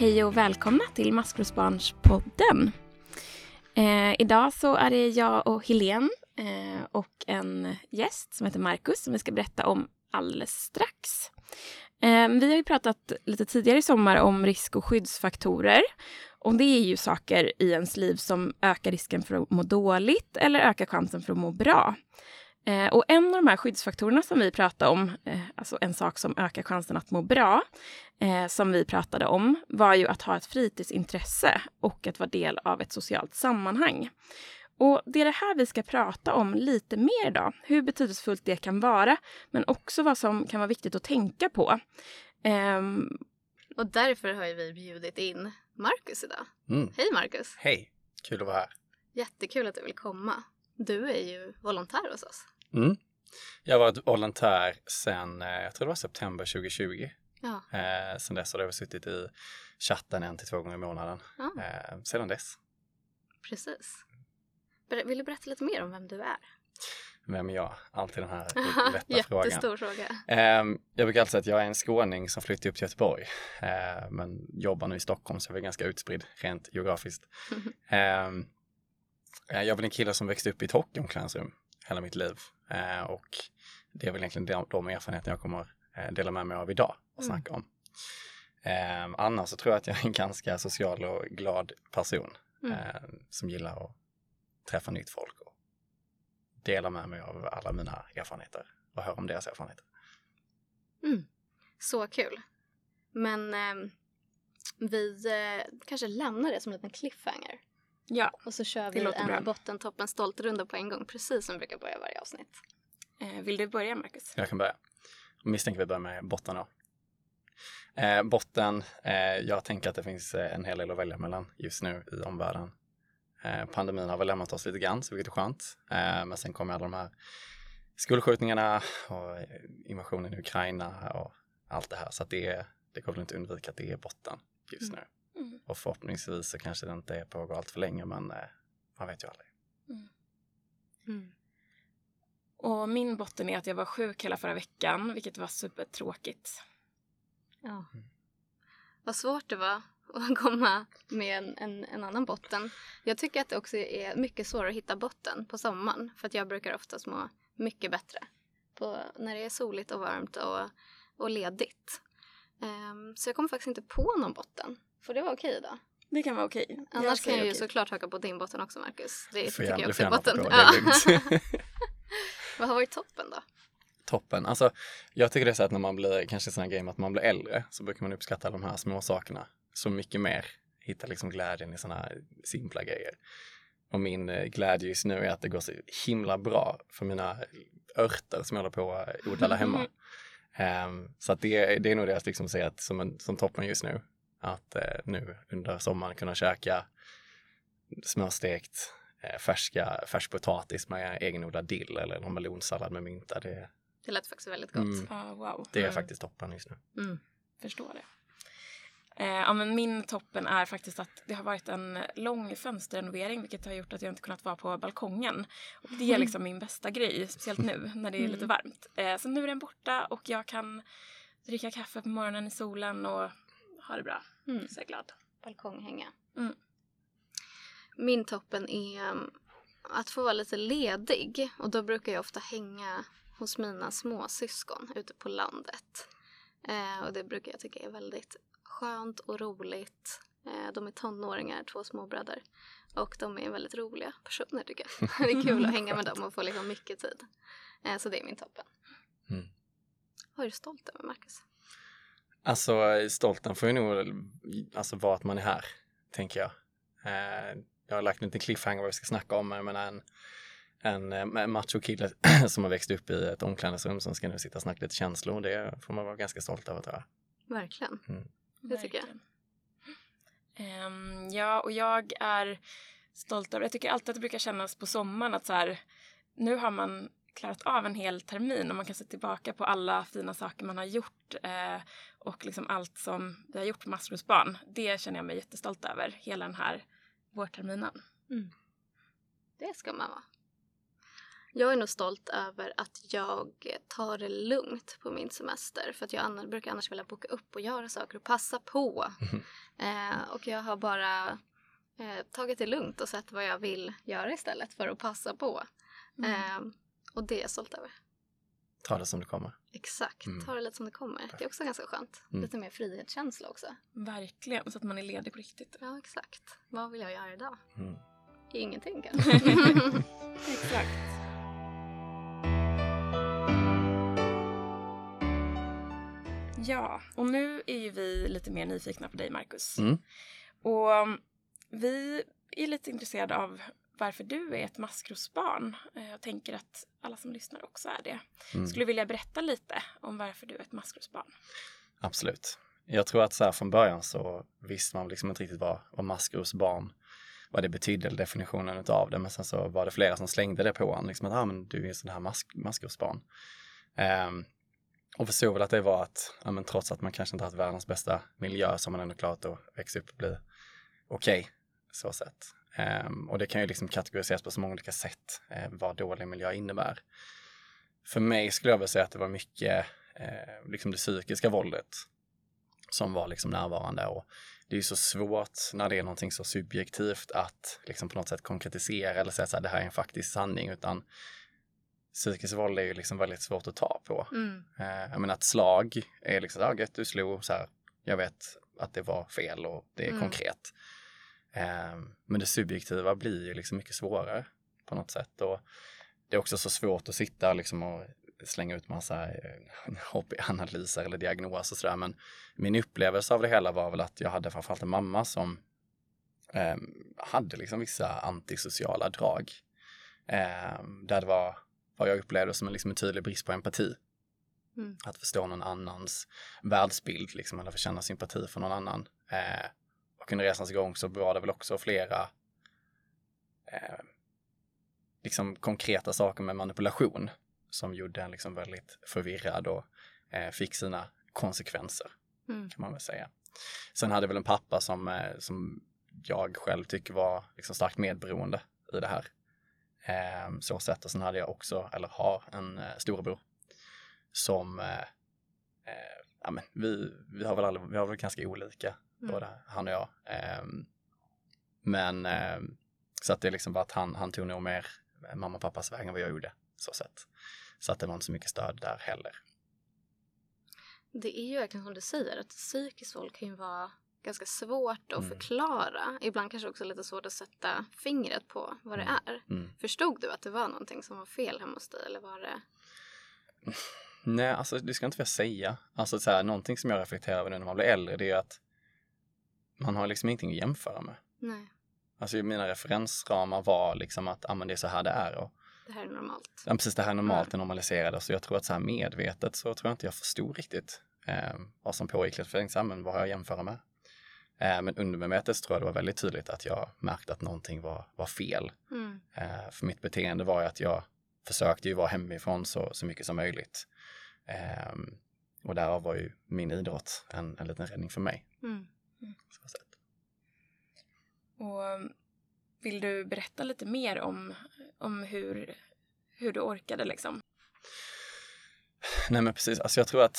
Hej och välkomna till Maskrosbarnspodden. Idag så är det jag och Helene och en gäst som heter Marcus som vi ska berätta om alldeles strax. Vi har ju pratat lite tidigare i sommar om risk- och skyddsfaktorer. Och det är ju saker i ens liv som ökar risken för att må dåligt eller ökar chansen för att må bra. Och en av de här skyddsfaktorerna som vi pratade om, alltså en sak som ökar chansen att må bra, som vi pratade om, var ju att ha ett fritidsintresse och att vara del av ett socialt sammanhang. Och det är det här vi ska prata om lite mer idag, hur betydelsefullt det kan vara, men också vad som kan vara viktigt att tänka på. Och därför har vi bjudit in Marcus idag. Hej Marcus! Hej, kul att vara här. Jättekul att du vill komma. Du är ju volontär hos oss. Jag har varit volontär sedan, jag tror det var september 2020. Ja. Sen dess har jag suttit i chatten 1 till 2 gånger i månaden. Ja. Sedan dess. Precis. Vill du berätta lite mer om vem du är? Vem är jag? Alltid den här lätta frågan. Jättestor fråga. Jag brukar alltid säga att jag är en skåning som flyttade upp till Göteborg. Men jobbar nu i Stockholm så jag är ganska utspridd rent geografiskt. Jag är väl en kille som växte upp i ett hockeyomklädningsrum hela mitt liv. Och det är väl egentligen de erfarenheter jag kommer dela med mig av idag och snacka om. Annars så tror jag att jag är en ganska social och glad person som gillar att träffa nytt folk och dela med mig av alla mina erfarenheter och höra om deras erfarenheter. Så kul. Men vi kanske lämnar det som en liten cliffhanger. Ja, och så kör vi en botten, toppen, stolt runda på en gång. Precis som vi brukar börja varje avsnitt. Vill du börja, Marcus? Jag kan börja. Misstänker vi börjar med botten då. Botten, jag tänker att det finns en hel del att välja mellan just nu i omvärlden. Pandemin har väl lämnat oss lite grann, så vilket är skönt. Men sen kommer alla de här skolskjutningarna och invasionen i Ukraina och allt det här. Så att det går väl inte undvika att det är botten just nu. Och förhoppningsvis så kanske det inte är pågå allt för länge, men man vet ju aldrig. Och min botten är att jag var sjuk hela förra veckan, vilket var supertråkigt. Ja. Vad svårt det var att komma med en annan botten. Jag tycker att det också är mycket svårare att hitta botten på sommaren. För att jag brukar oftast må mycket bättre när det är soligt och varmt och ledigt. Så jag kom faktiskt inte på någon botten. För det var okej då. Det kan vara okej. Annars kan jag ju såklart haka på din botten också, Marcus. Det tycker jag också är är botten. Vad har varit toppen då? Toppen. Alltså, jag tycker det är så att när man blir, kanske sån här grej med att man blir äldre, så brukar man uppskatta de här små sakerna så mycket mer. Hitta liksom glädjen i såna här simpla grejer. Och min glädje just nu är att det går så himla bra för mina örter som jag håller på att odla där hemma. Så att det är nog det jag liksom ser att som toppen just nu. Att nu under sommaren kunna käka smörstekt färsk potatis med egenodlad dill eller någon melonsallad med mynta. Det lät faktiskt väldigt gott. Wow. Det är faktiskt toppen just nu. Förstår det. Ja, men min toppen är faktiskt att det har varit en lång fönsterrenovering, vilket har gjort att jag inte kunnat vara på balkongen. Och det är liksom min bästa grej, speciellt nu när det är lite varmt. Så nu är den borta och jag kan dricka kaffe på morgonen i solen och ha det bra. Så jag är glad. Balkonghänga. Min toppen är att få vara lite ledig. Och då brukar jag ofta hänga hos mina småsyskon ute på landet. Och det brukar jag tycka är väldigt skönt och roligt. De är tonåringar, 2 småbröder. Och de är väldigt roliga personer tycker jag. Det är kul att hänga med dem och få liksom mycket tid. Så det är min toppen. Vad är du stolt över, Marcus? Alltså stolten får ju nog vara att man är här, tänker jag. Jag har lagt en liten cliffhanger vad vi ska snacka om. Jag menar en macho-kille som har växt upp i ett omklädningsrum som ska nu sitta och snacka lite känslor. Det får man vara ganska stolt över, tror jag. Verkligen. Det tycker jag. Ja, och jag är stolt över. Jag tycker alltid att det brukar kännas på sommaren att så här, nu har man klarat av en hel termin och man kan se tillbaka på alla fina saker man har gjort och liksom allt som vi har gjort på Maskrosbarn. Det känner jag mig jättestolt över, hela den här vårterminen. Det ska man vara. Jag är nog stolt över att jag tar det lugnt på min semester. För att jag brukar annars vilja boka upp och göra saker och passa på. Och jag har bara tagit det lugnt och sett vad jag vill göra istället för att passa på. Och det är jag stolt över. Ta det som det kommer. Exakt, ta det lite som det kommer. Det är också ganska skönt. Lite mer frihetskänsla också. Verkligen, så att man är ledig på riktigt. Ja, exakt. Vad vill jag göra idag? Ingenting kanske. Exakt. Ja, och nu är ju vi lite mer nyfikna på dig, Marcus. Och vi är lite intresserade av varför du är ett maskrosbarn. Jag tänker att alla som lyssnar också är det. Skulle du vilja berätta lite om varför du är ett maskrosbarn? Absolut. Jag tror att så här från början så visste man liksom inte riktigt vad maskrosbarn, vad det betydde, eller definitionen utav det. Men sen så var det flera som slängde det på en. Liksom att men du är en sån här maskrosbarn. Och förstod väl att det var att men trots att man kanske inte haft världens bästa miljö så har man ändå klarat att växa upp och bli okej, så sett. Och det kan ju liksom kategoriseras på så många olika sätt vad dålig miljö innebär. För mig skulle jag vilja säga att det var mycket liksom det psykiska våldet som var liksom närvarande, och det är ju så svårt när det är någonting så subjektivt att liksom på något sätt konkretisera eller säga så här, det här är en faktisk sanning, utan psykiskt våld är ju liksom väldigt svårt att ta på. Jag menar att slag är liksom, gött, du slog så här, jag vet att det var fel och det är konkret. Men det subjektiva blir ju liksom mycket svårare på något sätt, och det är också så svårt att sitta liksom och slänga ut massa analyser eller diagnoser och sådär. Men min upplevelse av det hela var väl att jag hade framförallt en mamma som hade liksom vissa antisociala drag. Där det var vad jag upplevde som en tydlig brist på empati. Att förstå någon annans världsbild liksom, eller få känna sympati för någon annan. Och under resans gång så var det väl också flera liksom konkreta saker med manipulation som gjorde en liksom väldigt förvirrad och fick sina konsekvenser, kan man väl säga. Sen hade jag väl en pappa som jag själv tycker var liksom starkt medberoende i det här. Så sätt. Och sen hade jag också, eller har, en storebror som men vi har väl ganska olika, både han och jag. Men så att det liksom var att han tog nog mer mamma och pappas väg än vad jag gjorde, så sätt. Så att det var inte så mycket stöd där heller. Det är ju verkligen som du säger, att psykiskt våld kan ju vara ganska svårt att förklara. Ibland kanske också lite svårt att sätta fingret på vad det är. Förstod du att det var någonting som var fel hemma hos dig, eller var det? Nej, alltså det ska inte jag säga. Alltså så här, någonting som jag reflekterar över nu när man blir äldre, det är att man har liksom ingenting att jämföra med. Nej. Alltså mina referensramar var liksom att men det är så här det är, och det här är normalt. Ja, precis, det här är normalt, det normaliserade. Så jag tror att så här medvetet så tror jag inte jag förstod riktigt vad som pågick. För jag tänkte, men vad har jag att jämföra med? Men undermedvetet tror jag det var väldigt tydligt att jag märkte att någonting var fel. För mitt beteende var ju att jag försökte ju vara hemifrån så mycket som möjligt. Och därav var ju min idrott en liten räddning för mig. Så sätt. Och vill du berätta lite mer om hur du orkade liksom? Nej men precis, alltså jag tror att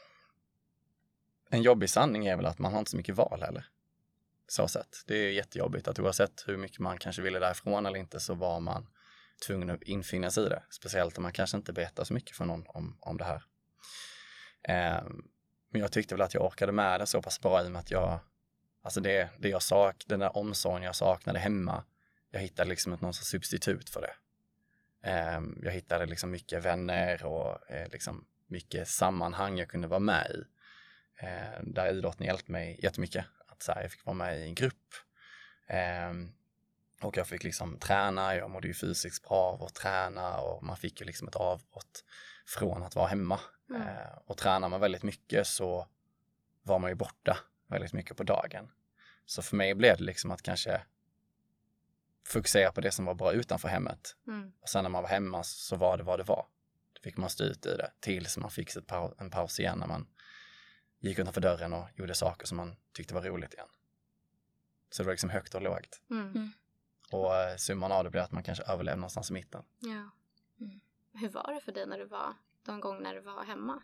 en jobbig sanning är väl att man har inte så mycket val heller. Så sätt. Det är jättejobbigt att oavsett hur mycket man kanske ville därifrån eller inte, så var man tvungen att infinna sig i det. Speciellt om man kanske inte berättar så mycket för någon om det här. Men jag tyckte väl att jag orkade med det så pass bra i och med att alltså det jag den där omsorgen jag saknade hemma, jag hittade liksom någon sorts substitut för det. Jag hittade liksom mycket vänner och liksom mycket sammanhang jag kunde vara med i. Där idrotten hjälpte mig jättemycket. Att så här, jag fick vara med i en grupp. Och jag fick liksom träna. Jag mådde ju fysiskt bra av att träna. Och man fick ju liksom ett avbrott från att vara hemma. Och tränar man väldigt mycket så var man ju borta väldigt mycket på dagen. Så för mig blev det liksom att kanske fokusera på det som var bra utanför hemmet. Och sen när man var hemma så var det vad det var. Då fick man stå ut i det tills man fick en paus igen när man gick utanför dörren och gjorde saker som man tyckte var roligt igen. Så det var liksom högt och lågt. Och summan av det blev att man kanske överlevde någonstans i mitten. Ja. hur var det för dig de gånger när du var hemma?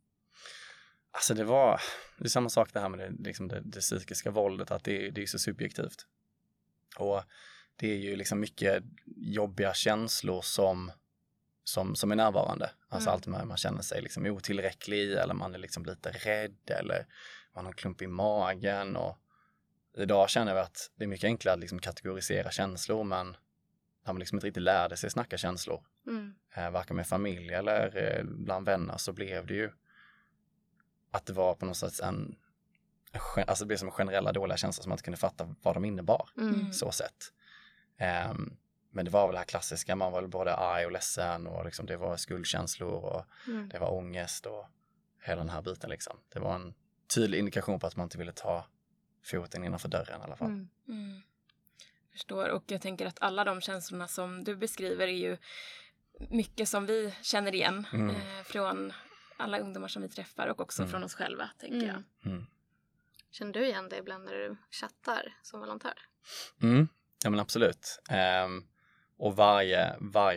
Alltså det är samma sak det här med det psykiska våldet, att det är så subjektivt. Och det är ju liksom mycket jobbiga känslor som är närvarande. Alltså allt med man känner sig liksom otillräcklig, eller man är liksom lite rädd, eller man har en klump i magen. Och idag känner vi att det är mycket enklare att liksom kategorisera känslor, men när man liksom inte riktigt lärde sig snacka känslor, varken med familj eller bland vänner, så blev det ju att det var på något sätt alltså det blev som generella dåliga känslor som man inte kunde fatta vad de innebar. Så sett. Men det var väl det här klassiska, man var väl både arg och ledsen, och liksom det var skuldkänslor och det var ångest och hela den här biten liksom. Det var en tydlig indikation på att man inte ville ta foten innanför dörren i alla fall. Förstår, och jag tänker att alla de känslorna som du beskriver är ju mycket som vi känner igen från alla ungdomar som vi träffar, och också från oss själva, tänker jag. Känner du igen det ibland när du chattar som volontär? Ja, men absolut. Och varje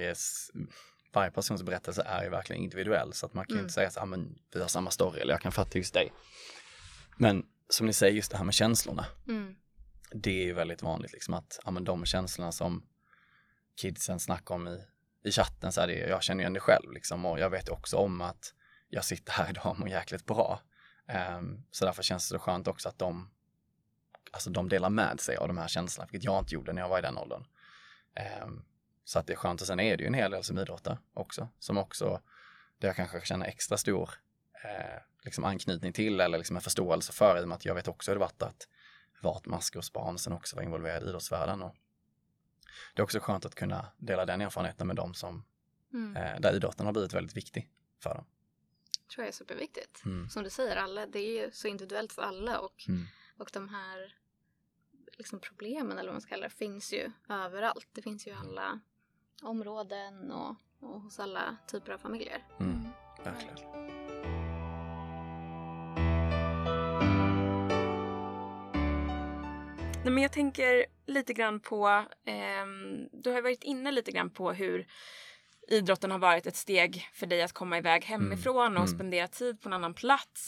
persons berättelse är ju verkligen individuell, så att man kan inte säga att vi har samma story, eller jag kan fatta just dig. Men som ni säger, just det här med känslorna. Det är ju väldigt vanligt liksom, att de känslorna som kidsen snackar om i chatten, så är det, jag känner igen det själv liksom, och jag vet också om att jag sitter här idag och mår jäkligt bra. Så därför känns det skönt också att de delar med sig av de här känslorna, vilket jag inte gjorde när jag var i den åldern. Så att det är skönt. Och sen är det ju en hel del som idrottar också, som också det jag kanske känner extra stor liksom anknytning till, eller liksom en förståelse för, i och med att jag vet också hur det varit att vara ett maskrosbarn, sen också var involverad i idrottsvärlden. Och det är också skönt att kunna dela den erfarenheten med dem som där idrotten har blivit väldigt viktig för dem. Det tror jag är superviktigt. Som du säger, det är ju så individuellt för alla, och de här liksom problemen, eller vad man ska kalla det, finns ju överallt. Det finns ju i alla områden och hos alla typer av familjer. Verkligen. Nej, men jag tänker lite grann på, du har varit inne lite grann på hur idrotten har varit ett steg för dig att komma iväg hemifrån och spendera tid på en annan plats.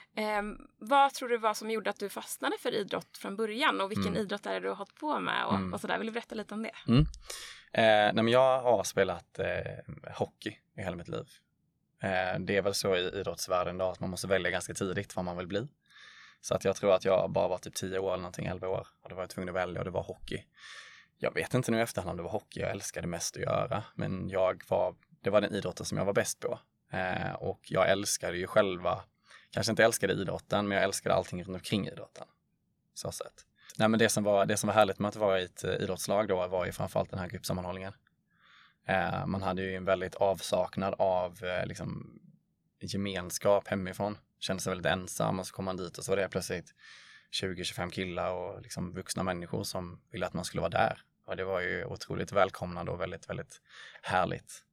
Vad tror du var som gjorde att du fastnade för idrott från början, och vilken idrott är det du har hållit på med och sådär? Vill du berätta lite om det? Nej, men jag har spelat hockey i hela mitt liv. Det är väl så i idrottsvärlden då, att man måste välja ganska tidigt vad man vill bli. Så att jag tror att jag bara var typ 10 år eller någonting, 11 år, och då var jag tvungen att välja, och det var hockey. Jag vet inte nu i efterhand om det var hockey jag älskade mest att göra, men det var den idrotten som jag var bäst på. Och jag älskade ju själva, kanske inte älskade idrotten, men jag älskade allting runt omkring idrotten. Så sett. Nej, men det som var härligt med att vara i ett idrottslag då var ju framförallt den här gruppsammanhållningen. Man hade ju en väldigt avsaknad av liksom gemenskap hemifrån. Kände sig väldigt ensam, och så kom man dit och så var det plötsligt 20-25 killar och liksom vuxna människor som ville att man skulle vara där. Och det var ju otroligt välkomnande och väldigt, väldigt härligt.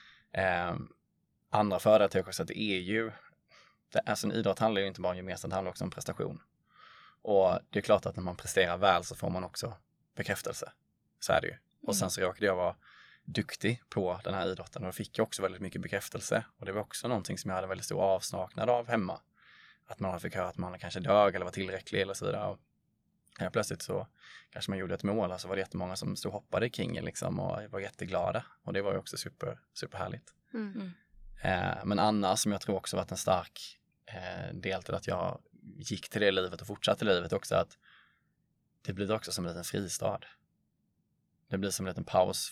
Andra fördelar tycker jag också att det är ju, alltså en idrott handlar ju inte bara om gemensamt, det handlar också om prestation. Och det är klart att när man presterar väl så får man också bekräftelse. Så är det ju. Och sen så råkade jag vara duktig på den här idrotten, och då fick jag också väldigt mycket bekräftelse. Och det var också någonting som jag hade väldigt stor avsaknad av hemma. Att man fick höra att man kanske dög eller var tillräcklig eller så vidare. Och plötsligt så kanske man gjorde ett mål, och så var det jättemånga som stod och hoppade kring liksom, och var jätteglada. Och det var ju också superhärligt. Men annars, som jag tror också varit en stark del till att jag gick till det livet och fortsatte livet också, att det blir också som en liten fristad. Det blir som en liten paus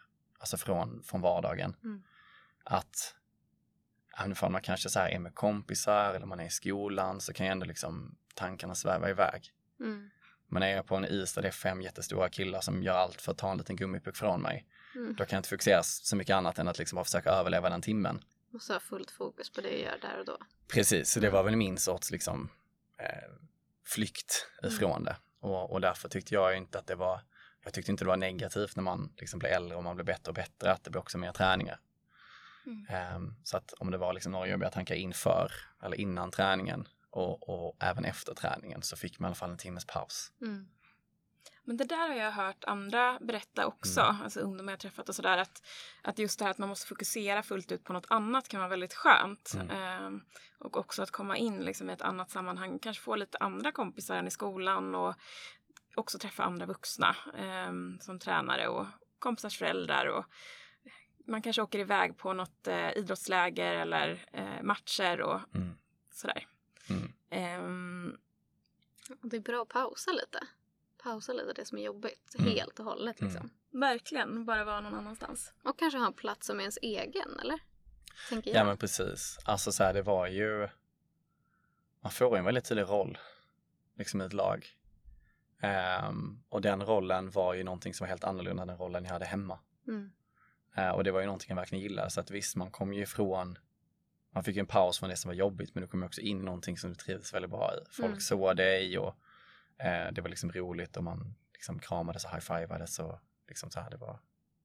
från vardagen. Att även man kanske så här är med kompisar eller man är i skolan, så kan ju ändå liksom tankarna sväva iväg. Men när jag är på en is där det är 5 jättestora killar som gör allt för att ta en liten gummipuck från mig, då kan jag inte fokusera så mycket annat än att liksom bara försöka överleva den timmen. Och så ha fullt fokus på det jag gör där och då. Precis, så det var väl min sorts liksom, flykt ifrån det. Och därför tyckte jag inte att det var, jag tyckte inte det var negativt när man liksom blev äldre och man blev bättre och bättre, att det blev också mer träningar. Så att om det var liksom några jobbiga tankar inför eller innan träningen och även efter träningen, så fick man i alla fall en timmes paus. Men det där har jag hört andra berätta också, alltså ungdomar jag träffat och sådär, att just det här att man måste fokusera fullt ut på något annat kan vara väldigt skönt. Och också att komma in liksom i ett annat sammanhang, kanske få lite andra kompisar än i skolan och också träffa andra vuxna som tränare och kompisars föräldrar, och man kanske åker iväg på något idrottsläger eller matcher och sådär. Det är bra att pausa lite det som är jobbigt helt och hållet liksom. Verkligen, bara vara någon annanstans. Och kanske ha en plats som är ens egen, eller? Tänker Ja, jag. men precis. Alltså så här, det var ju, man får en väldigt tydlig roll liksom i ett lag. Och den rollen var ju någonting som var helt annorlunda än den rollen jag hade hemma. Och det var ju någonting jag verkligen gillade. Så att visst, man kom ju ifrån, man fick ju en paus från det som var jobbigt, men du kom också in i någonting som du trivdes väldigt bra i. Folk såg dig och det var liksom roligt, och man liksom kramades och high-fivades och liksom så här, det var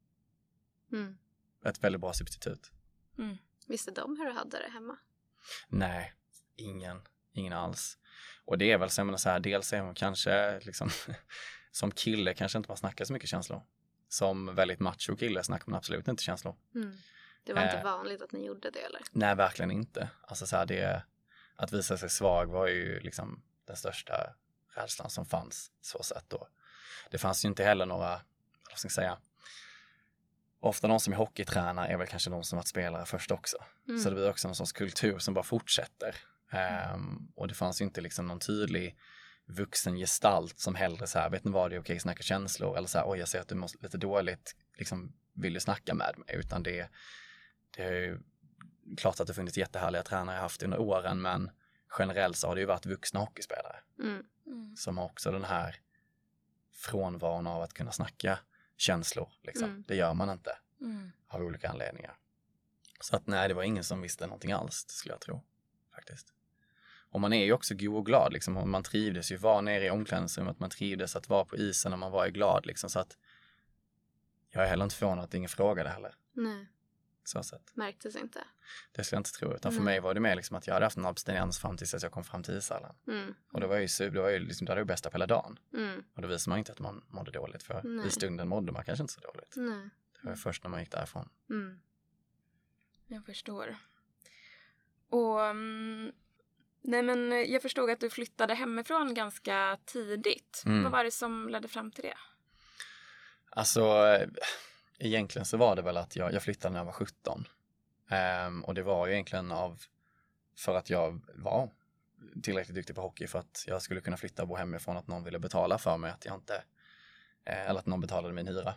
ett väldigt bra substitut. Visste de hur du hade det hemma? Nej, ingen alls. Och det är väl så här, dels är man kanske liksom som kille kanske inte man snackar så mycket känslor. Som väldigt macho kille snackar man absolut inte känslor. Det var inte vanligt att ni gjorde det, eller? Nej, verkligen inte. Alltså så här, att visa sig svag var ju liksom den största rädslan som fanns, så sätt då. Det fanns ju inte heller några, vad ska jag säga, ofta de som är hockeytränare är väl kanske de som varit spelare först också. Så det blir också någon sorts kultur som bara fortsätter. Och det fanns ju inte liksom någon tydlig vuxen gestalt som hellre så här, vet ni vad, det är okej att snacka känslor, eller så här, oj jag ser att du måste lite dåligt, liksom vill du snacka med mig, utan det är ju klart att det funnits jättehärliga tränare jag haft under åren, men generellt så har det ju varit vuxna hockeyspelare som har också den här frånvaron av att kunna snacka känslor liksom. Det gör man inte av olika anledningar. Så att nej, det var ingen som visste någonting alls, skulle jag tro faktiskt. Och man är ju också god och glad liksom, och man trivdes ju vara nere i omklädningsrummet, man trivdes att vara på isen och man var ju glad liksom, så att jag är heller inte förvånad att ingen frågade heller. Nej. Så sätt. Märktes inte. Det skulle jag inte tro, utan för mig var det mer liksom att jag hade haft en abstinens fram tills att jag kom fram till ishallen. Och det var ju liksom, det var ju bästa på hela dagen. Och då visade man inte att man mådde dåligt, för i stunden mådde man kanske inte så dåligt. Nej. Det var först när man gick därifrån. Jag förstår. Och nej, men jag förstod att du flyttade hemifrån ganska tidigt. Vad var det som ledde fram till det? Alltså, egentligen så var det väl att jag flyttade när jag var 17. Och det var ju egentligen för att jag var tillräckligt duktig på hockey för att jag skulle kunna flytta och bo hemifrån, att någon ville betala för mig, att jag inte, eller att någon betalade min hyra.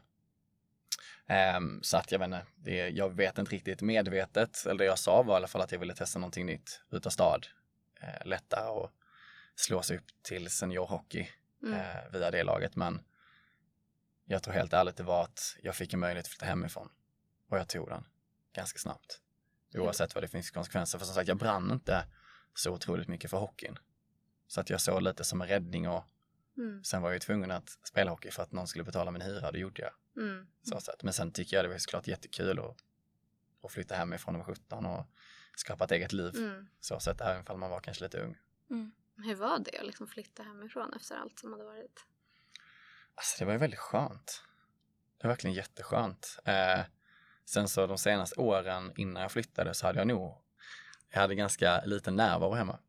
Så att jag vet inte riktigt medvetet, eller det jag sa var i alla fall att jag ville testa någonting nytt, byta stad, lätta och slå sig upp till seniorhockey via det laget, men jag tror helt ärligt det var att jag fick en möjlighet att flytta hemifrån och jag tog den ganska snabbt, oavsett vad det finns konsekvenser, för som sagt jag brann inte så otroligt mycket för hockeyn, så att jag såg lite som en räddning, och sen var jag ju tvungen att spela hockey för att någon skulle betala min hyra, det gjorde jag. Så sätt. Men sen tycker jag det var såklart jättekul att flytta hemifrån när man var 17 och skapa ett eget liv. Så sätt, även om man var kanske lite ung. Hur var det att liksom flytta hemifrån efter allt som hade varit? Alltså det var ju väldigt skönt. Det var verkligen jätteskönt. Sen så de senaste åren innan jag flyttade så hade jag hade ganska liten närvaro hemma.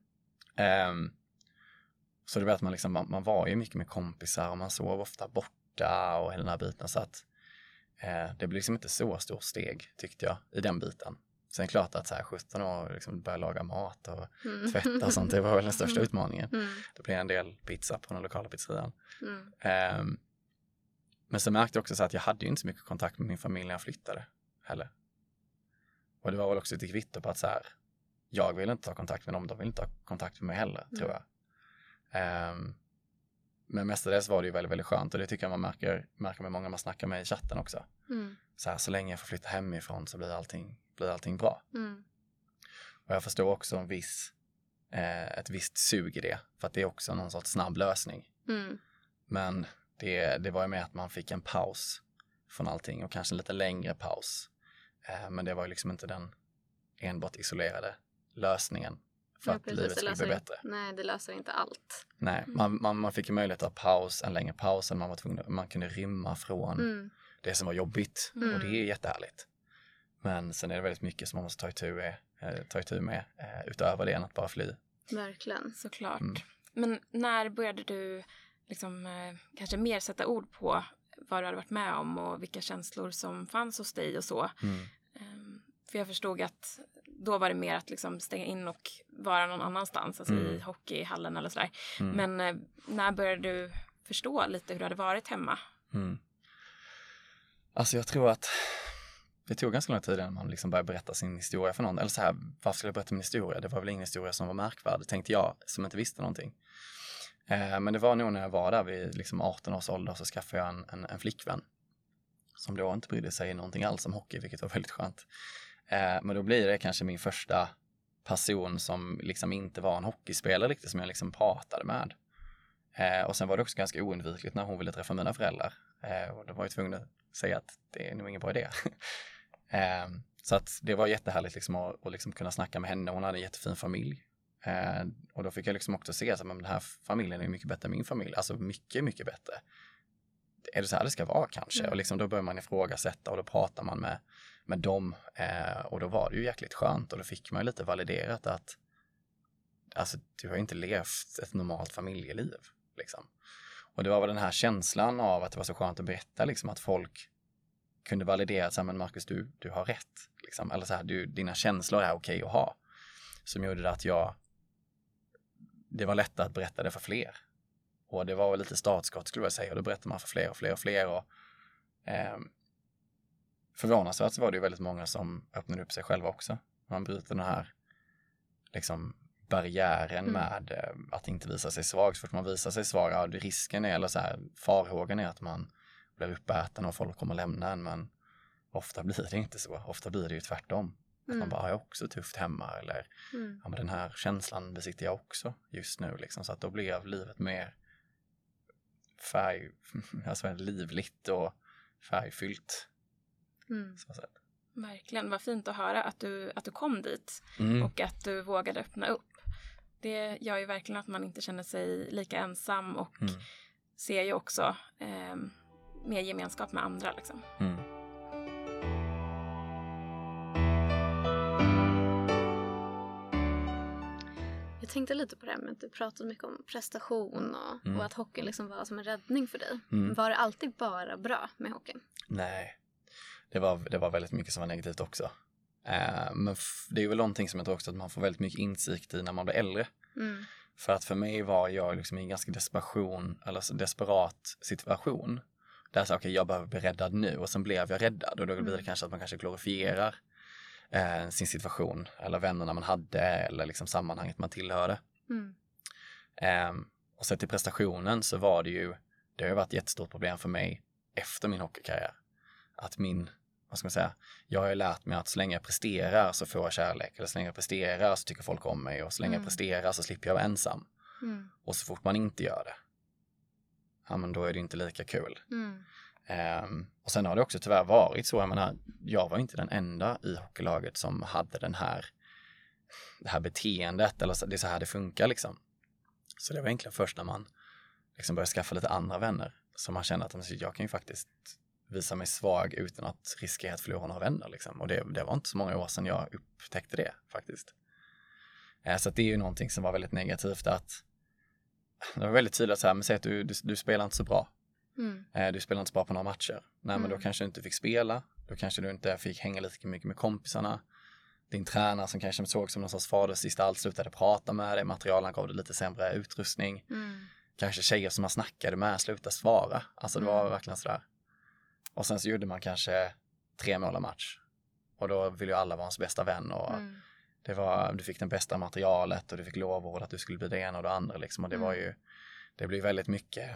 Så det var att man var ju mycket med kompisar och man sov ofta borta och hela den här biten, så att det blev liksom inte så stor steg tyckte jag i den biten. Sen klart att så här 17 år liksom börja laga mat och tvätta och sånt, det var väl den största utmaningen. Det blev en del pizza på den lokala pizzerian. Men så märkte jag också så att jag hade ju inte så mycket kontakt med min familj när jag flyttade heller. Och det var väl också ett kvitto på att så här, jag vill inte ta kontakt med dem, de vill inte ha kontakt med mig heller, tror jag. Men mestadels var det ju väldigt, väldigt skönt, och det tycker jag man märker med många man snackar med i chatten också. Så länge jag får flytta hemifrån så blir allting bra. Och jag förstår också ett visst sug i det, för att det är också någon sorts snabb lösning. Men det var ju med att man fick en paus från allting, och kanske en lite längre paus. Men det var ju liksom inte den enbart isolerade lösningen för att livet skulle bli bättre. Nej, det löser inte allt. Nej, man fick ju möjlighet att ha en längre paus än man kunde rymma från det som var jobbigt. Och det är jättehärligt. Men sen är det väldigt mycket som man måste ta itu med utöver det än att bara fly. Verkligen. Såklart. Men när började du liksom, kanske mer sätta ord på vad du hade varit med om och vilka känslor som fanns hos dig och så? För jag förstod att då var det mer att liksom stänga in och vara någon annanstans, alltså i hockeyhallen eller sådär. Men när började du förstå lite hur det hade varit hemma? Alltså jag tror att det tog ganska lång tid innan man liksom började berätta sin historia för någon. Eller så här, varför skulle jag berätta min historia? Det var väl ingen historia som var märkvärd, tänkte jag, som inte visste någonting. Men det var nog när jag var där vid liksom 18 års ålder så skaffade jag en flickvän. Som då inte brydde sig någonting alls om hockey, vilket var väldigt skönt. Men då blir det kanske min första person som liksom inte var en hockeyspelare riktigt, som jag liksom pratade med. Och sen var det också ganska oundvikligt när hon ville träffa mina föräldrar. Och då var jag tvungen att säga att det är nog ingen bra idé. Så att det var jättehärligt liksom att liksom kunna snacka med henne. Hon hade en jättefin familj. Och då fick jag liksom också se att den här familjen är mycket bättre än min familj. Alltså mycket, mycket bättre. Är det så här det ska vara kanske? Och liksom då börjar man ifrågasätta och då pratar man med dem. Och då var det ju jäkligt skönt. Och då fick man ju lite validerat att alltså, du har inte levt ett normalt familjeliv. Liksom. Och det var väl den här känslan av att det var så skönt att berätta liksom, att folk kunde validera att men Marcus, du har rätt. Liksom. Eller så här, dina känslor är okej att ha. Som gjorde det att det var lättare att berätta det för fler. Och det var väl lite startskott skulle jag säga. Och då berättade man för fler och fler och fler. Och förvånansvärt så var det ju väldigt många som öppnade upp sig själva också. Man bryter den här liksom barriären med att inte visa sig svag. Så fort man visar sig svag, ja, risken är, eller så här, farhågan är att man blir uppäten och folk kommer lämna en. Men ofta blir det inte så. Ofta blir det ju tvärtom. Att man bara, jag är också tufft hemma. Eller ja, men den här känslan besitter jag också just nu. Liksom. Så att då blir livet mer livligt och färgfyllt. Så sätt. Verkligen, vad fint att höra att du kom dit och att du vågade öppna upp. Det gör ju verkligen att man inte känner sig lika ensam och ser ju också mer gemenskap med andra liksom. Jag tänkte lite på det här med att du pratade mycket om prestation och att hockeyn liksom var som en räddning för dig. Var det alltid bara bra med hockeyn? Nej, det var väldigt mycket som var negativt också. Men det är väl någonting som jag tror också att man får väldigt mycket insikt i när man blir äldre. För att för mig var jag liksom i en ganska desperat situation. Där så okej, jag behöver bli räddad nu. Och sen blev jag räddad. Och då blir det kanske att man kanske glorifierar sin situation. Eller vännerna man hade. Eller liksom sammanhanget man tillhörde. Och sett till prestationen så var det har varit ett jättestort problem för mig efter min hockeykarriär. Att jag har ju lärt mig att så länge jag presterar så får jag kärlek. Eller så länge jag presterar så tycker folk om mig. Och så länge jag presterar så slipper jag vara ensam. Och så fort man inte gör det, ja men då är det inte lika kul. Och sen har det också tyvärr varit så, jag var inte den enda i hockeylaget som hade det här beteendet. Eller det är så här det funkar liksom. Så det var egentligen först när man liksom började skaffa lite andra vänner. Så man kände att jag kan ju faktiskt visa mig svag utan att riskera att förlora några vänner. Liksom. Och det var inte så många år sedan jag upptäckte det faktiskt. Så att det är ju någonting som var väldigt negativt. Att det var väldigt tydligt så här, men säg att du spelar inte så bra. Du spelar inte så bra på några matcher. Nej, men då kanske du inte fick spela. Då kanske du inte fick hänga lika mycket med kompisarna. Din tränare som kanske såg som någon sorts fadersgestalt slutade prata med dig. Materialen gav dig lite sämre utrustning. Kanske tjejer som man snackade med slutade svara. Alltså det var verkligen sådär. Och sen så gjorde man kanske 3 mål av match. Och då ville ju alla vara ens bästa vän. Och du fick den bästa materialet och du fick lovord att du skulle bli det ena och det andra. Liksom. Och det blir väldigt mycket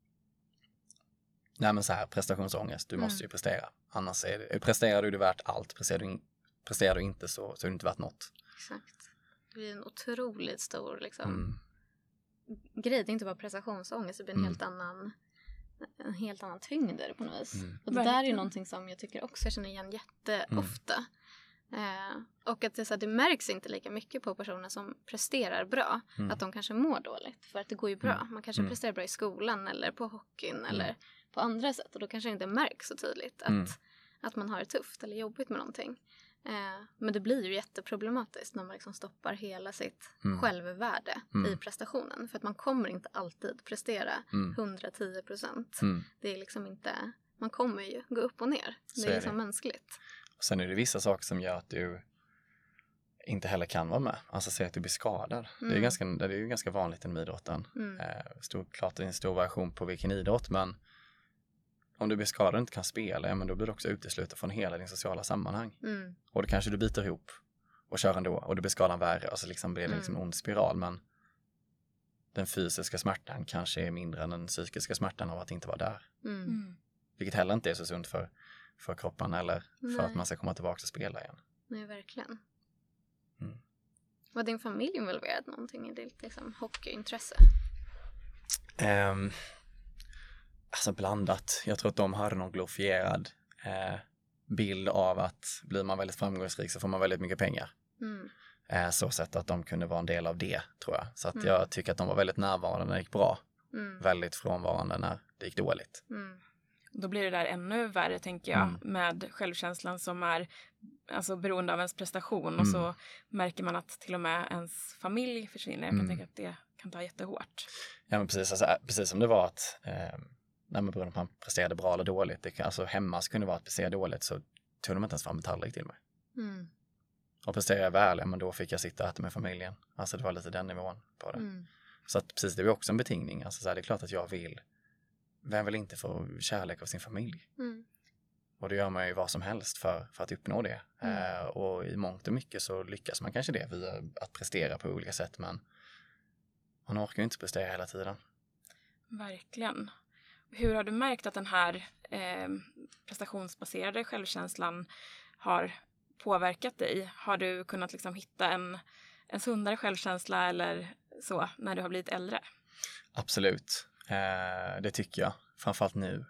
prestationsångest. Du måste ju prestera. Annars presterar du värt allt. Presterar du inte så är det inte värt något. Exakt. Det blir en otroligt stor grej. Det är inte bara prestationsångest. Det blir en helt annan tyngd där på något vis. Och det där är ju någonting som jag tycker också jag känner igen jätteofta. Och att det märks inte lika mycket på personer som presterar bra. Att de kanske mår dåligt. För att det går ju bra. Man kanske presterar bra i skolan eller på hockeyn eller på andra sätt. Och då kanske det inte märks så tydligt att man har det tufft eller jobbigt med någonting. Men det blir ju jätteproblematiskt när man liksom stoppar hela sitt självvärde i prestationen. För att man kommer inte alltid prestera 110%. Det är liksom inte, man kommer ju gå upp och ner. Det är liksom mänskligt. Sen är det vissa saker som gör att du inte heller kan vara med. Alltså säg att du blir skadad. Det är ju ganska vanligt inom idrotten. Klart det är en stor variation på vilken idrott, men om du blir skadad och inte kan spela, men då blir du också utesluten från hela din sociala sammanhang. Och då kanske du biter ihop och kör ändå, och då blir skadan värre, och så liksom blir det liksom en ond spiral. Men den fysiska smärtan kanske är mindre än den psykiska smärtan av att inte vara där. Vilket heller inte är så sunt för kroppen eller för att man ska komma tillbaka och spela igen. Nej, verkligen. Var din familj involverad någonting i ditt liksom, hockeyintresse? Alltså blandat. Jag tror att de hade någon glorifierad bild av att blir man väldigt framgångsrik så får man väldigt mycket pengar. Så sätt att de kunde vara en del av det, tror jag. Så att jag tycker att de var väldigt närvarande när det gick bra. Väldigt frånvarande när det gick dåligt. Då blir det där ännu värre, tänker jag, med självkänslan som är alltså beroende av ens prestation. Och så märker man att till och med ens familj försvinner. Jag kan tänka att det kan ta jättehårt. Ja, men precis. Alltså, precis som det var att när man beroende på om man presterade bra eller dåligt. Alltså hemma så kunde det vara att prestera dåligt, så tog de inte ens fram en tallrik till mig. Och presterade jag väl, men då fick jag sitta och äta med familjen. Alltså det var lite den nivån på det. Så att precis, det var också en betingning. Alltså så här, det är klart att jag vill. Vem vill inte få kärlek av sin familj? Och det gör man ju vad som helst för att uppnå det. Och i mångt och mycket så lyckas man kanske det via att prestera på olika sätt. Men man orkar ju inte prestera hela tiden. Verkligen. Hur har du märkt att den här prestationsbaserade självkänslan har påverkat dig? Har du kunnat liksom hitta en sundare självkänsla eller så när du har blivit äldre? Absolut. Det tycker jag. Framförallt nu.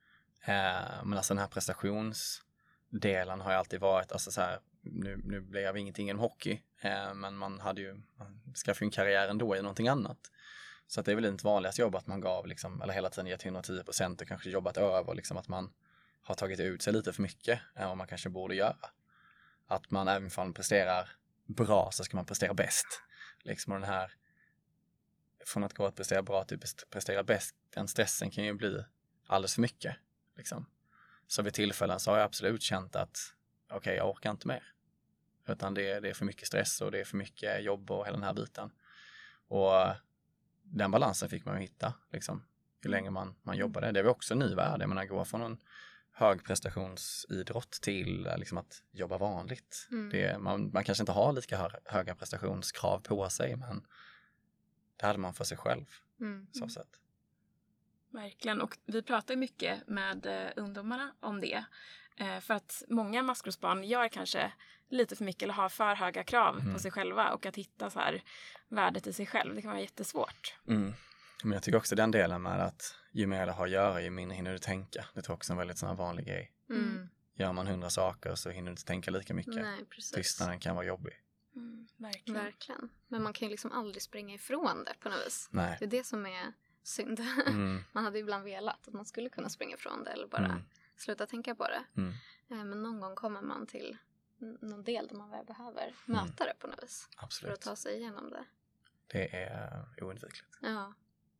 Men alltså den här prestationsdelen har ju alltid varit, alltså så här, nu blev jag ingenting inom hockey, men man skaffade ju en karriär ändå i någonting annat. Så att det är väl inte vanligast jobb att man gav liksom, eller hela tiden gett 110% och kanske jobbat över, liksom att man har tagit ut sig lite för mycket än vad man kanske borde göra. Att man även om man presterar bra så ska man prestera bäst. Liksom den här från att gå att prestera bra till att prestera bäst, den stressen kan ju bli alldeles för mycket. Liksom. Så vid tillfällen så har jag absolut känt att okej, jag orkar inte mer. Utan det är för mycket stress och det är för mycket jobb och hela den här biten. Och den balansen fick man ju hitta. Liksom, hur länge man jobbade. Det är väl också en ny värld. Man går från en högprestationsidrott till liksom, att jobba vanligt. Man kanske inte har lika höga prestationskrav på sig, men det hade man för sig själv. Så sätt. Verkligen, och vi pratar mycket med ungdomarna om det. För att många maskrosbarn gör kanske lite för mycket eller har för höga krav på sig själva. Och att hitta så här värdet i sig själv, det kan vara jättesvårt. Men jag tycker också den delen med att ju mer det har att göra, ju mindre hinner du tänka. Det tror jag också är en väldigt sån här vanlig grej. Gör man 100 saker så hinner du inte tänka lika mycket. Nej, precis. Tystnaden kan vara jobbig. Verkligen. Men man kan ju liksom aldrig springa ifrån det på något vis. Nej. Det är det som är synd. Man hade ibland velat att man skulle kunna springa ifrån det eller bara sluta tänka på det. Men någon gång kommer man till någon del där man väl behöver möta det på något vis. Absolut. För att ta sig igenom det. Det är oundvikligt. Ja.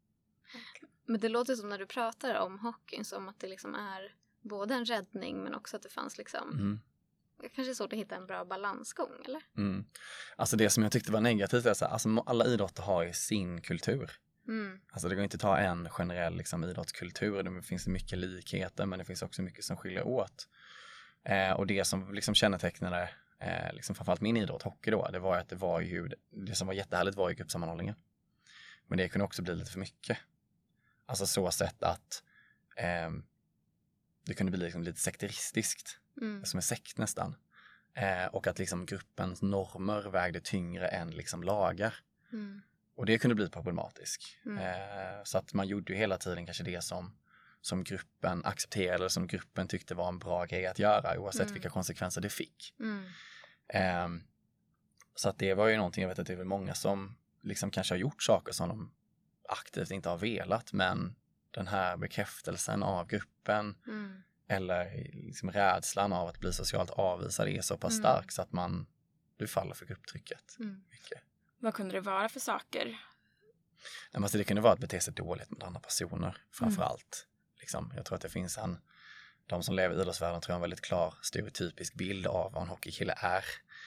Men det låter som när du pratar om hockeyn som att det liksom är både en räddning men också att det fanns liksom det kanske är svårt att hitta en bra balansgång, eller? Alltså det som jag tyckte var negativt är att alltså, alla idrotter har ju sin kultur. Alltså det går inte att ta en generell liksom, idrottskultur. Det finns mycket likheter, men det finns också mycket som skiljer åt. Och det som liksom kännetecknade liksom, framförallt min idrott, hockey då, det var att det som var jättehärligt var ju gruppsammanhållningen. Men det kunde också bli lite för mycket. Alltså så sätt att det kunde bli liksom lite sekteristiskt. Som en sekt nästan. Och att liksom gruppens normer vägde tyngre än liksom lagar. Och det kunde bli problematiskt. Så att man gjorde ju hela tiden kanske det som gruppen accepterade eller som gruppen tyckte var en bra grej att göra oavsett vilka konsekvenser det fick. Så att det var ju någonting, jag vet att det är väl många som liksom kanske har gjort saker som de aktivt inte har velat, men den här bekräftelsen av gruppen eller liksom rädslan av att bli socialt avvisad är så pass stark så att du faller för grupptrycket. Mycket. Vad kunde det vara för saker? Alltså det kunde vara att bete sig dåligt med andra personer framför allt. Liksom, jag tror att det finns de som lever i idrottsvärlden tror jag en väldigt klar stereotypisk bild av vad en hockeykille är.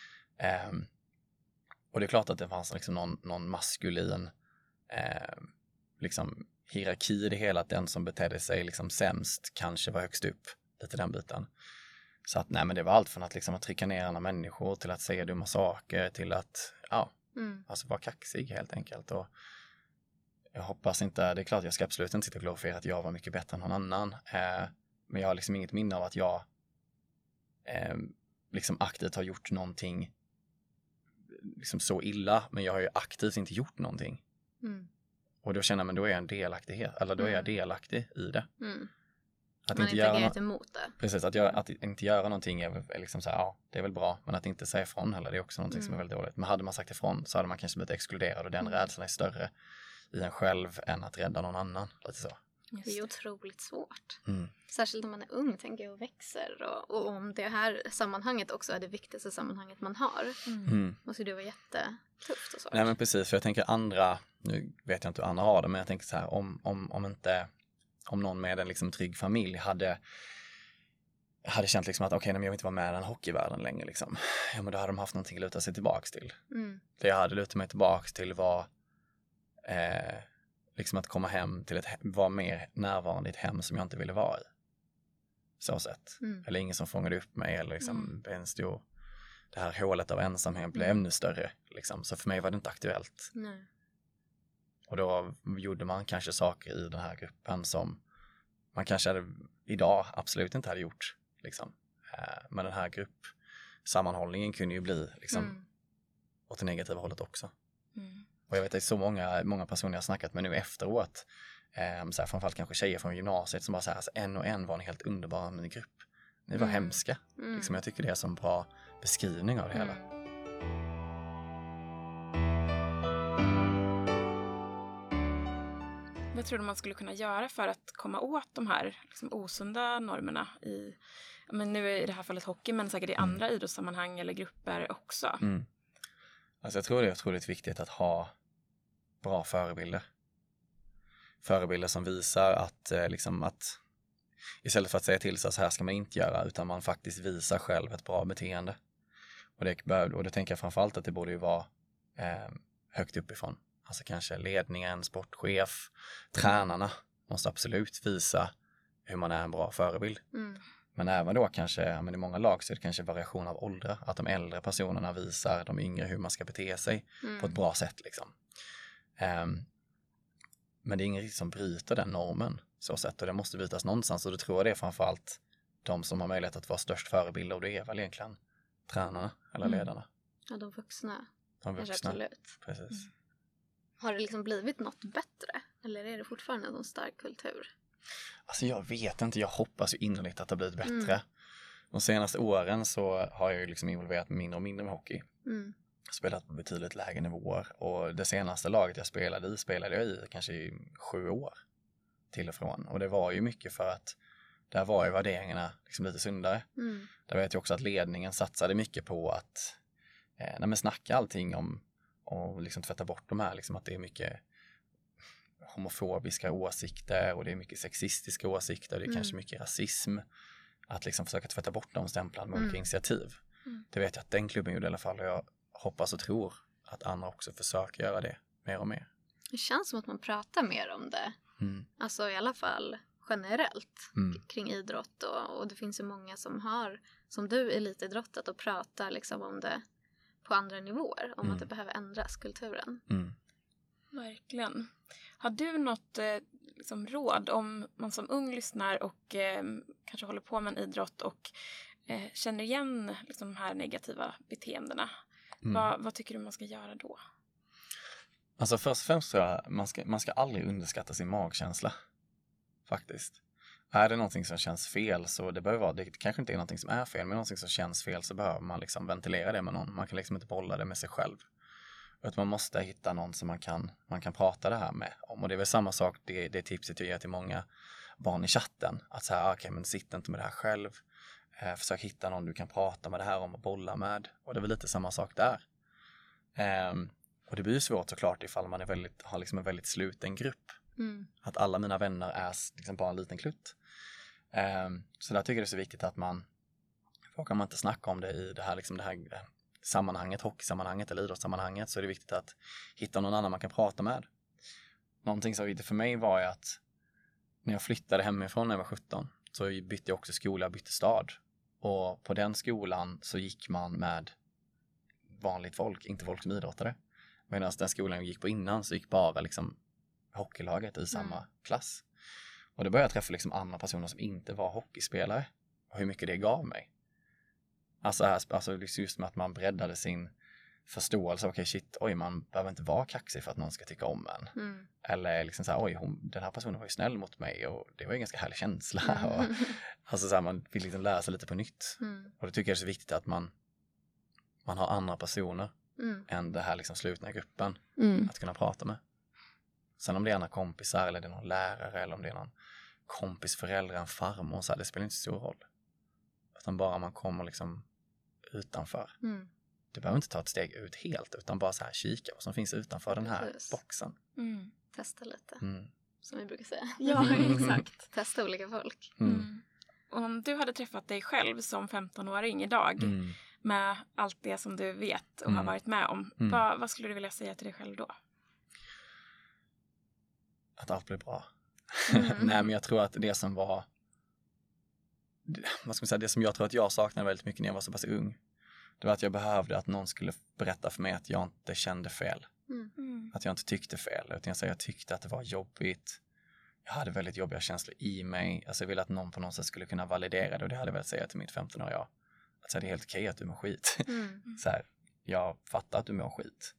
Och det är klart att det fanns liksom någon maskulin liksom hierarki i det hela, att den som betedde sig liksom sämst kanske var högst upp, lite den biten. Så att men det var allt från att liksom att trycka ner andra människor till att säga dumma saker till att alltså vara kaxig helt enkelt. Och jag hoppas inte, det är klart jag ska absolut inte sitta och glorifiera att jag var mycket bättre än någon annan, men jag har liksom inget minne av att jag liksom aktivt har gjort någonting liksom så illa, men jag har ju aktivt inte gjort någonting. Och då känner jag, men då är jag en delaktighet, eller då är jag delaktig i det. Att man inte inte agerat emot det. Precis, att inte göra någonting är liksom så här, det är väl bra, men att inte säga ifrån heller, det är också någonting som är väldigt dåligt. Men hade man sagt ifrån så hade man kanske blivit exkluderad och den rädslan är större i en själv än att rädda någon annan. Lite så. Det är otroligt svårt. Särskilt när man är ung, tänker jag, och växer. Och om det här sammanhanget också är det viktigaste sammanhanget man har. Måste det vara jättetufft och svårt. Nej men precis, för jag tänker andra, nu vet jag inte hur andra har det, men jag tänker så här, om någon med en liksom trygg familj hade känt liksom att okej, jag vill inte vara med i den hockeyvärlden längre liksom. Ja, men då hade de haft någonting att luta sig tillbaks till. Det jag hade lutat mig tillbaks till var liksom att komma hem till vara mer närvarande i ett hem som jag inte ville vara i. Så sett. Eller ingen som fångade upp mig eller liksom det här hålet av ensamhet blev ännu större liksom. Så för mig var det inte aktuellt. Nej. Och då gjorde man kanske saker i den här gruppen som man kanske idag absolut inte hade gjort liksom. Men den här gruppsammanhållningen kunde ju bli liksom åt det negativa hållet också. Och jag vet att det är så många personer jag har snackat med nu efteråt, så här, framförallt kanske tjejer från gymnasiet som bara säger alltså, en och en var en helt underbar ny grupp. Ni var hemska. Liksom, jag tycker det är så en bra beskrivning av det hela. Vad tror du man skulle kunna göra för att komma åt de här liksom, osunda normerna i, men nu är i det här fallet hockey, men säkert i andra idrottssammanhang eller grupper också? Alltså jag tror det är otroligt viktigt att ha bra förebilder. Förebilder som visar att istället för att säga till sig så här ska man inte göra, utan man faktiskt visar själv ett bra beteende. Och det tänker jag framförallt att det borde ju vara högt uppifrån. Alltså kanske ledningen, sportchef, tränarna måste absolut visa hur man är en bra förebild. Men även då kanske, i många lag så är det kanske variation av ålder. Att de äldre personerna visar de yngre hur man ska bete sig på ett bra sätt liksom. Men det är ingen som bryter den normen så sätt, och det måste bytas någonstans, och då tror jag det är framförallt de som har möjlighet att vara störst förebilder, och det är väl egentligen tränarna eller ledarna. Ja, de vuxna. Absolut. Precis. Har det liksom blivit något bättre? Eller är det fortfarande någon stark kultur? Alltså jag vet inte, jag hoppas ju innerligt att det har blivit bättre. De senaste åren så har jag ju liksom involverat mindre och mindre med hockey. Spelat på betydligt lägre nivåer, och det senaste laget jag spelade jag i kanske i 7 år till och från. Och det var ju mycket för att där var ju värderingarna liksom lite sundare. Där vet jag också att ledningen satsade mycket på att snacka allting om och liksom tvätta bort de här, liksom att det är mycket homofobiska åsikter och det är mycket sexistiska åsikter, det är kanske mycket rasism, att liksom försöka tvätta bort de stämplarna med olika initiativ. Det vet jag att den klubben gjorde i alla fall, och jag hoppas och tror att andra också försöker göra det mer och mer. Det känns som att man pratar mer om det, alltså i alla fall generellt kring idrott, och det finns ju många som har, som du, elitidrottat och pratar liksom om det på andra nivåer, om att det behöver ändras, kulturen. Verkligen. Har du något liksom, råd om man som ung lyssnar och kanske håller på med en idrott och känner igen liksom, de här negativa beteendena? Vad tycker du man ska göra då? Alltså först och främst så man ska aldrig underskatta sin magkänsla. Faktiskt. är det någonting som känns fel så det kanske inte är någonting som är fel, men någonting som känns fel så behöver man liksom ventilera det med någon. Man kan liksom inte bolla det med sig själv. Utan man måste hitta någon som man kan prata det här med om. Och det är väl samma sak, det tipset jag ger till många barn i chatten. Att säga, okej, men sitt inte med det här själv. Försök hitta någon du kan prata med det här om och bolla med. Och det är väl lite samma sak där. Och det blir ju svårt såklart ifall man har liksom en väldigt sluten grupp. Att alla mina vänner är liksom bara en liten klutt. Så där tycker jag det är så viktigt att vågar man inte snacka om det i det här sammanhanget, hockeysammanhanget eller idrottssammanhanget, så är det viktigt att hitta någon annan man kan prata med. Någonting som var viktigt för mig var ju att när jag flyttade hemifrån när jag var 17 så bytte jag också skola, bytte stad. Och på den skolan så gick man med vanligt folk, inte folk som idrottade. Medan den skolan jag gick på innan så gick bara liksom hockeylaget i samma klass. Och då började jag träffa liksom andra personer som inte var hockeyspelare. Och hur mycket det gav mig. Alltså just med att man breddade sin förståelse. Okej, man behöver inte vara kaxig för att någon ska tycka om en. Eller liksom såhär, den här personen var ju snäll mot mig. Och det var ju en ganska härlig känsla. Och, alltså såhär, man vill liksom lära sig lite på nytt. Och det tycker jag är så viktigt att man har andra personer än det här liksom slutna gruppen att kunna prata med. Sen om det är några kompisar eller det är någon lärare eller om det är någon kompis förälder, en farmor, så här, det spelar inte så stor roll. Utan bara man kommer liksom utanför. Du behöver inte ta ett steg ut helt utan bara så här kika vad som finns utanför den här boxen. Testa lite, som vi brukar säga. Ja, exakt. Testa olika folk. Om du hade träffat dig själv som 15-åring idag med allt det som du vet och har varit med om, vad skulle du vilja säga till dig själv då? Att allt blir bra. Nej, men jag tror att det som var, vad ska man säga, det som jag tror att jag saknade väldigt mycket när jag var så pass ung, det var att jag behövde att någon skulle berätta för mig att jag inte kände fel. Att jag inte tyckte fel, utan jag tyckte att det var jobbigt. Jag hade väldigt jobbiga känslor i mig. Alltså jag ville att någon på något sätt skulle kunna validera det, och det hade jag velat säga till mitt 15-åriga jag. Att säga, det är helt okej att du mår skit. Så här, jag fattar att du mår skit.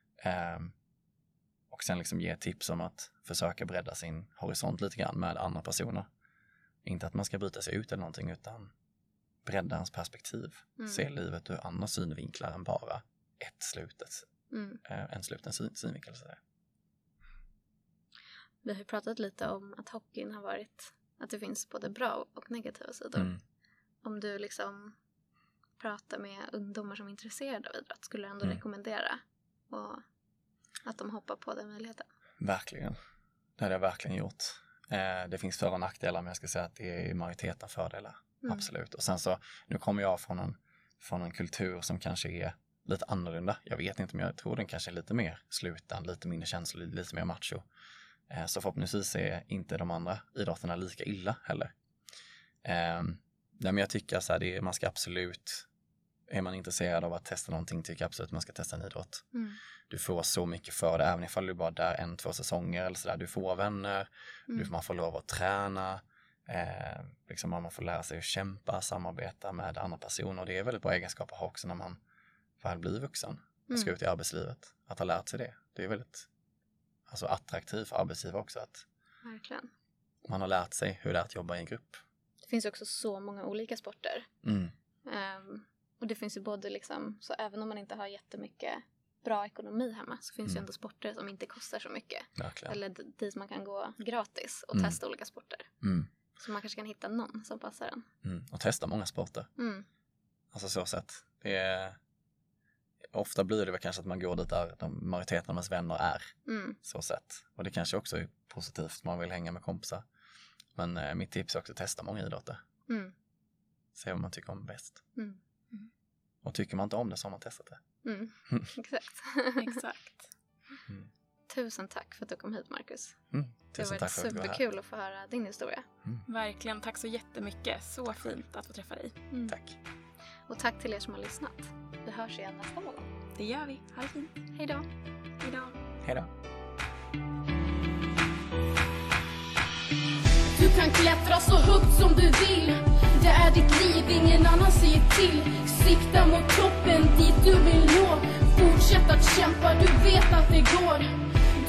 Och sen liksom ge tips om att försöka bredda sin horisont lite grann med andra personer. Inte att man ska bryta sig ut eller någonting, utan bredda hans perspektiv. Se livet ur andra synvinklar än bara en sluten synvinkel. Så där. Vi har pratat lite om att hockeyn har varit, att det finns både bra och negativa sidor. Om du liksom pratar med ungdomar som är intresserade av idrott, skulle du ändå rekommendera och att de hoppar på den möjligheten? Verkligen. Det hade jag verkligen gjort. Det finns för- och nackdelar, men jag ska säga att det är majoriteten fördelar. Absolut. Och sen så, nu kommer jag från en kultur som kanske är lite annorlunda. Jag vet inte, men jag tror den kanske är lite mer sluten, lite mindre känslig, lite mer macho. Så förhoppningsvis är inte de andra idrotterna lika illa heller. Men jag tycker så här, man ska absolut, är man intresserad av att testa någonting, tycker jag absolut man ska testa en idrott. Du får så mycket för det, även ifall du bara är där 1-2 säsonger eller sådär. Du får vänner, man får lov att träna, liksom man får lära sig att kämpa, samarbeta med andra personer. Och det är väldigt bra egenskaper att ha också när man väl blir vuxen och ska ut i arbetslivet. Att ha lärt sig det. Det är väldigt attraktivt för arbetsgivare också. Att verkligen. Man har lärt sig hur det är att jobba i en grupp. Det finns också så många olika sporter. Och det finns ju både liksom, så även om man inte har jättemycket bra ekonomi hemma, så finns ju ändå sporter som inte kostar så mycket. Verkligen. Eller dit man kan gå gratis och testa olika sporter. Så man kanske kan hitta någon som passar en. Och testa många sporter. Alltså så sätt. Ofta blir det väl kanske att man går dit där majoriteten av ens vänner är. Så sätt. Och det kanske också är positivt. Man vill hänga med kompisar. Men mitt tips är också att testa många idrotter. Se vad man tycker om bäst. Och tycker man inte om det så har man testat det. Exakt. Tusen tack för att du kom hit, Marcus. Det var superkul att få höra din historia. Verkligen, tack så jättemycket. Så fint att få träffa dig. Tack. Och tack till er som har lyssnat. Vi hörs igen nästa gång. Det gör vi. Ha det fint. Hej då. Hej då. Hej då. Du kan klättra så högt som du vill. Det är ditt liv, ingen annan säger till. Sikta mot toppen, dit du vill nå. Fortsätt att kämpa, du vet att det går.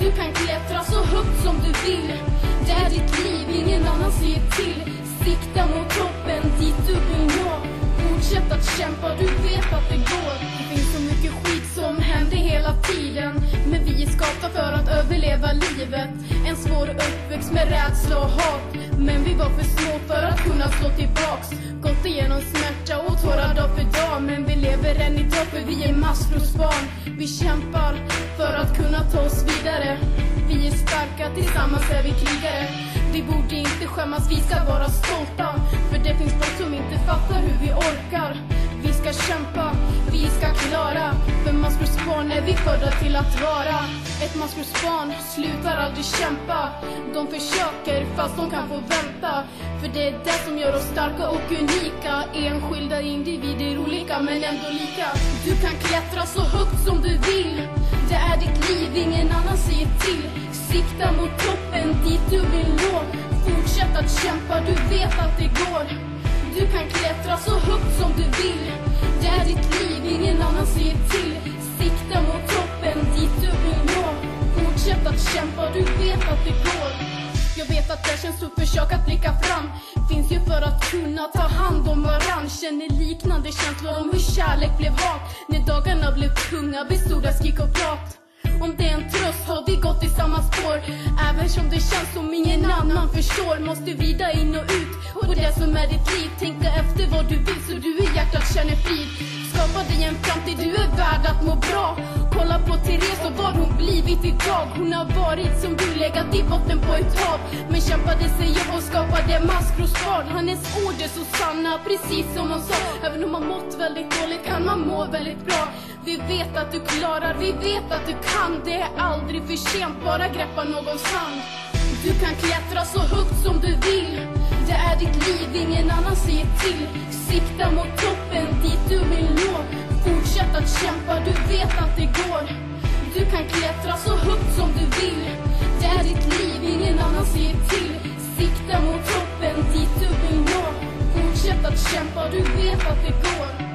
Du kan klättra så högt som du vill. Det är ditt liv, ingen annan säger till. Sikta mot toppen, dit du vill nå. Fortsätt att kämpa, du vet att det går. Det finns så mycket skit som händer hela tiden, men vi är skapta för att överleva livet. En svår uppväxt med rädsla och hat, men vi var för små för att kunna slå tillbaks. Gått igenom smärta och tårar dag för dag, men vi lever än idag för vi är maskrosbarn. Vi kämpar för att kunna ta oss vidare. Vi är starka, tillsammans är vi krigare. Vi borde inte skämmas, vi ska vara stolta. För det finns folk som inte fattar hur vi orkar. Vi ska kämpa, vi ska klara. För maskrosbarn är vi födda till att vara. Ett maskrosbarn slutar aldrig kämpa. De försöker fast de kan få vänta. För det är det som gör oss starka och unika. Enskilda individer olika men ändå lika. Du kan klättra så högt som du vill. Det är ditt liv, ingen annan säger till. Sikta mot toppen, dit du vill nå. Fortsätt att kämpa, du vet att det går. Du kan klättra så högt som du vill. Det är ditt liv, ingen annan säger till. Sikta mot toppen, dit du vill nå. Fortsätt att kämpa, du vet att det går. Jag vet att det känns så, försök att blicka fram. Finns ju för att kunna ta hand om varann. Känner liknande känslor om hur kärlek blev hat. När dagarna blev tunga bestod av skrik och prat. Om det är en tröst har vi gått i samma spår. Även som det känns som ingen annan förstår. Måste vrida in och ut på det som är ditt liv. Tänk dig efter vad du vill så du i hjärtat känner frid. Skapa dig en framtid, du är värd att må bra. Kolla på Therese och vad hon blivit idag. Hon har varit som du, legat i botten på ett hav. Men kämpade sig upp och skapade maskrosbarn. Hennes ord är så sanna, precis som hon sa. Även om man mått väldigt dåligt kan man må väldigt bra. Vi vet att du klarar, vi vet att du kan. Det är aldrig för sent, bara greppa någons hand. Du kan klättra så högt som du vill. Det är ditt liv, ingen annan säger till. Sikta mot toppen, dit du vill nå. Fortsätt att kämpa, du vet att det går. Du kan klättra så högt som du vill. Det är ditt liv, ingen annan säger till. Sikta mot toppen, dit du vill nå. Fortsätt att kämpa, du vet att det går.